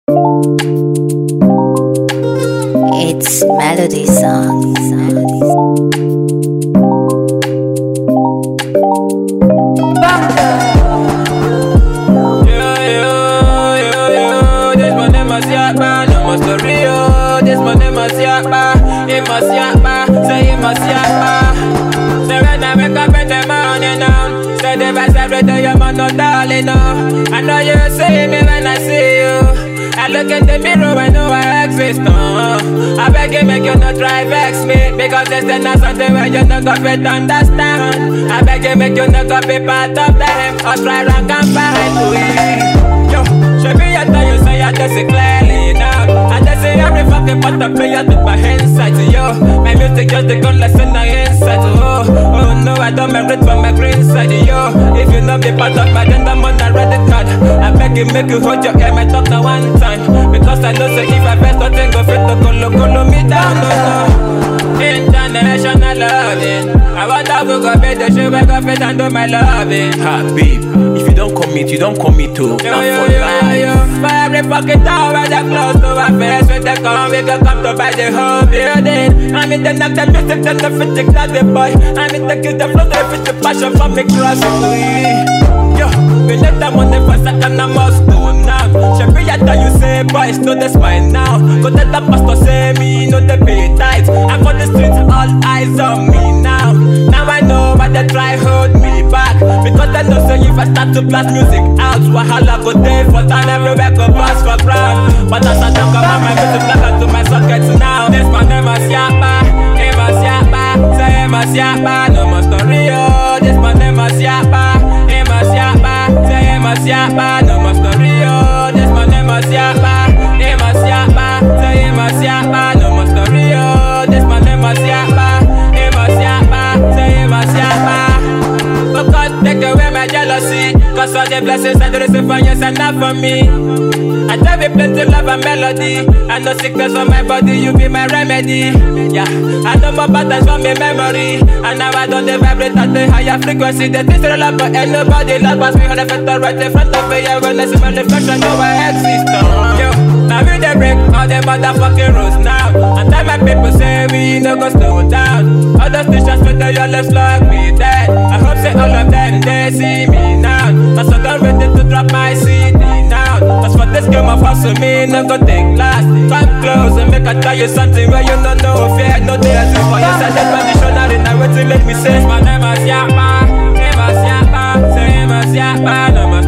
It's Melody Song. This one them must yakba, no more story oh. This one them must yakba, it must yakba, say it must yakba. Say when I wake up in the morning now, say the best every day you're my no darling no. I know you see me when I see you. I look in the mirror, I know I exist I beg you make you not try vex me, because this is not something where you not gonna fit understand. I beg you make you not gonna be part of them, or try rank and find we. Yo, show me I tell you say I just see clearly now. I just see every fucking part of players with my insight to yo. My music just the gun lesson I inside to oh no, I don't merit from my green side yo. If you not be part of my then I'm on a reddit card. I beg you make you hold your ear, my talk now one time, because I know so if I best nothing go fit to colo me down no. International loving, I wonder who go be the show where go fit and do my loving. Ha babe, if you don't commit, you don't commit to. Not for life. For every fucking tower where they close to our face, when they come, we can come to buy the whole building. I'm in the knock, the music, and the fit, the boy. I'm in the kill, the flow, the fit, the passion for me crossing. Yo, we let them on the first second, I must do now. Shabby, I tell you, say, boys, know this mine now. Go tell the pastor, say me, know the pay tight. I got the streets, all eyes on me now. Now I know why they try hold me back, because they know, say, if I start to blast music out, Wahala go day for time, everywhere go pass for ground. But as I talk about my music, plug into my sockets now. This man, they must yakba, he must yakba, say he must yakba, no more story, oh. This man, they must yakba, he must yakba, say he must yakba, no more story, oh. This man, they must yakba, he must yakba, say he must yakba, no more story, oh. This man, they must yakba, he must yakba, say he must yakba. But God take away my jealousy, cause all the blessings I do receive from you send not for me. I tell you plenty love and melody, I know sickness on my body, you be my remedy. Yeah, I know more patterns from my memory, and now I don't vibrate at the higher frequency. The things that I love, but ain't nobody love us. We had a better right in front of me, yeah, when I see my reflection, know I exist. Yo, now we they break all the motherfucking rules now, and tell my people say we no go slow down. All the stations with the yellow slug me dead. I hope say all of them they see me now, cause I'm ready to drop my CD now. Cause for this game of hustle me no go take last. Come close and make I tell you something where you don't know fear. No days for you said that traditionary now wait till let me say. My name is Yakba, he must Yakba, say he must Yakba, no